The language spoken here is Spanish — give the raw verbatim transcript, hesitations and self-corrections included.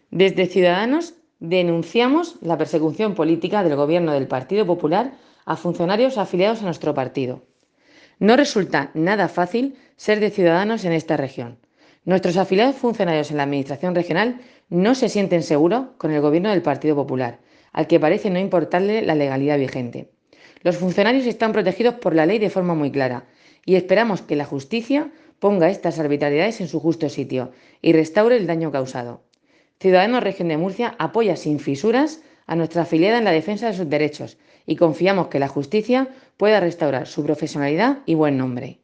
Desde Ciudadanos denunciamos la persecución política del Gobierno del Partido Popular a funcionarios afiliados a nuestro partido. No resulta nada fácil ser de Ciudadanos en esta región. Nuestros afiliados funcionarios en la Administración regional no se sienten seguros con el Gobierno del Partido Popular, al que parece no importarle la legalidad vigente. Los funcionarios están protegidos por la ley de forma muy clara y esperamos que la justicia ponga estas arbitrariedades en su justo sitio y restaure el daño causado. Ciudadanos Región de Murcia apoya sin fisuras a nuestra afiliada en la defensa de sus derechos y confiamos que la justicia pueda restaurar su profesionalidad y buen nombre.